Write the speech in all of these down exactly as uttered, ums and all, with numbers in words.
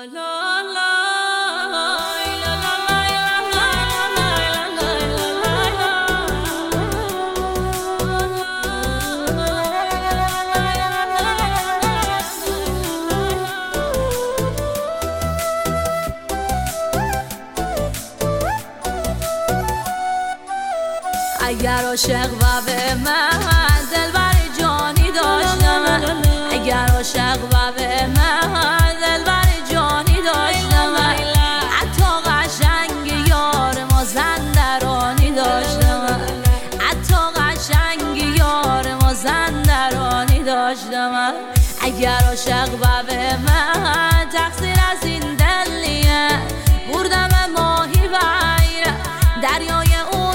اگر عاشق و به من دلبر جانی داشتم، اگر عاشق و به من دلبر جانی داشتم، حتی قشنگ یار مازندرانی داشتم، حتی قشنگ یار مازندرانی داشتم. اگر عاشق و به من تقصیر از این دل نیه، بردم ماهی بیر دریای او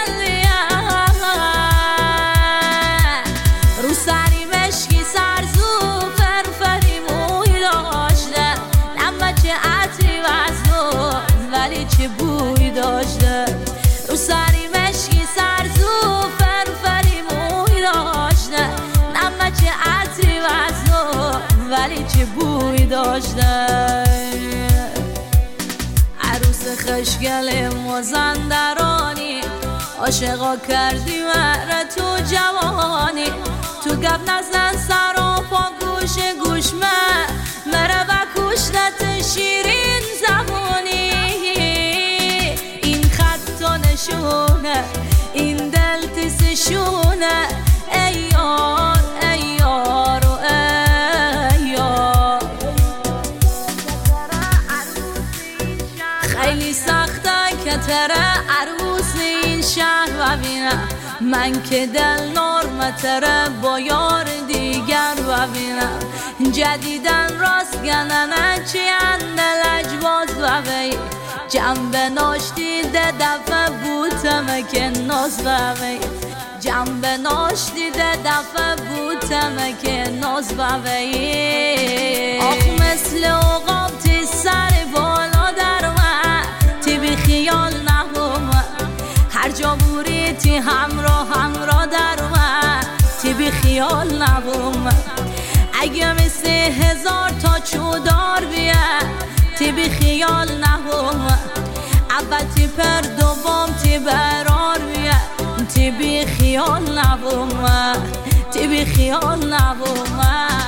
چه بوی داشته، رو سری مشکی سرزو فرفری موی داشته، نمه چه عطری وزنو ولی چه بوی داشته. عروس خشگل مازندرانی عاشقا کردی مره تو جوانی، تو گب نزن سر و پا گوش گوش من مره و کشنت شیرین زبانی. نشونه این دل تیسشونه، ای یار ای یار و ای یار. خیلی سخته که تره عروس این شهر ببینم، من که دل نرمه تره با یار دیگر ببینم. جدیدن راست گننه چی اندل اجباز ببین، جنبه ناشتی ده دفعه بوتمه که ناز ببین، جنبه ناشتی ده دفعه بوتمه که ناز ببین. آخ مثل عقاب تی سر بالا در من، تی بی خیال نهوم هر جا بوری تی همراه همراه در من، تی بی خیال نهوم اگه مثل هزار تا چودار بیه، تی بی خیال نهوم اول تی پر دوم تی برار بیه، تی بی خیال نهوم تی بی خیال نهوم.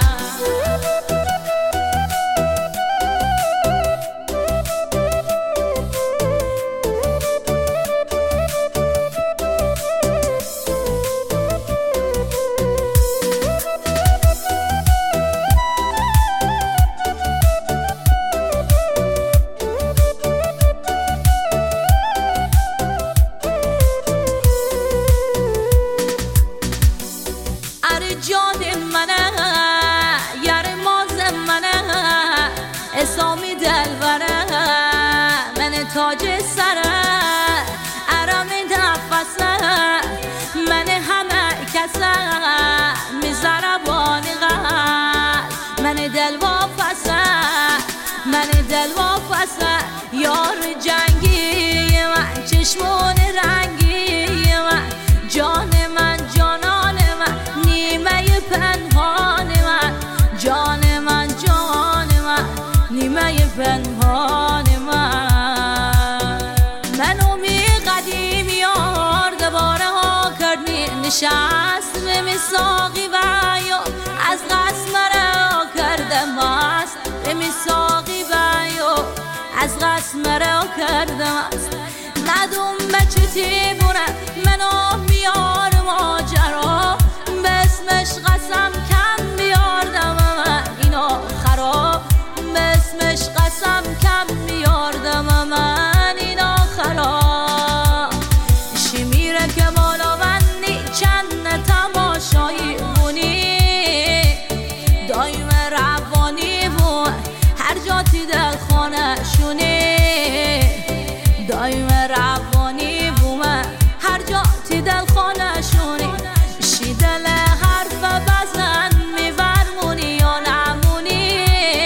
جان منه یار ماز منه، اسامی دلبره من تاج سره، ارام نفسه من همه کسه، میذاره بانی قلب من دل واپسه، من دل واپسه. یار جنگی من چشمون رنگی من، جان من جانان من نیمه پنهان من، جان من جان من نیمه پنهان من. منو می قدیم یار دوباره ها کردنی نشست به مساقی و یا از قسم را کردم است، به مساقی و یا از قسم را کردم است. ندوم بچه تی بونه منو میار ماجرا، به اسمش قسم کم بیاردم من اینا خراب، به اسمش قسم کم بیاردم من اینا خراب. شی میره که بالا بندی چند تماشایی بونی، دایم روانی بون هر جا تی دل خانه شونی، دایم روانی بون هر جا تی دل خانه شونی. شی دل حرف بزن میورمونی یا نمونی،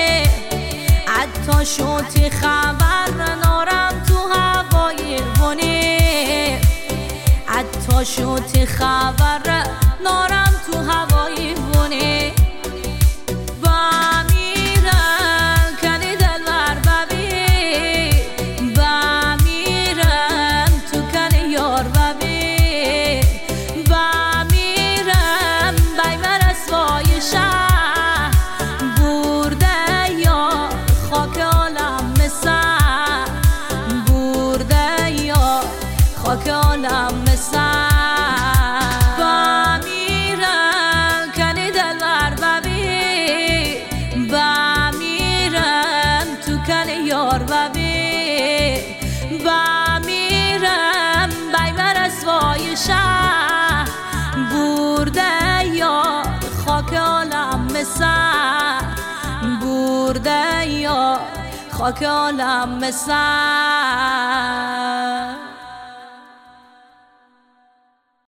حتی شوتی خبر نارم تو هوای بونی، حتی شوتی خبر نارم تو هوای بونی. با میرن کنی دلبر برده یار خاک عالم سر برده یار خاک عالم سر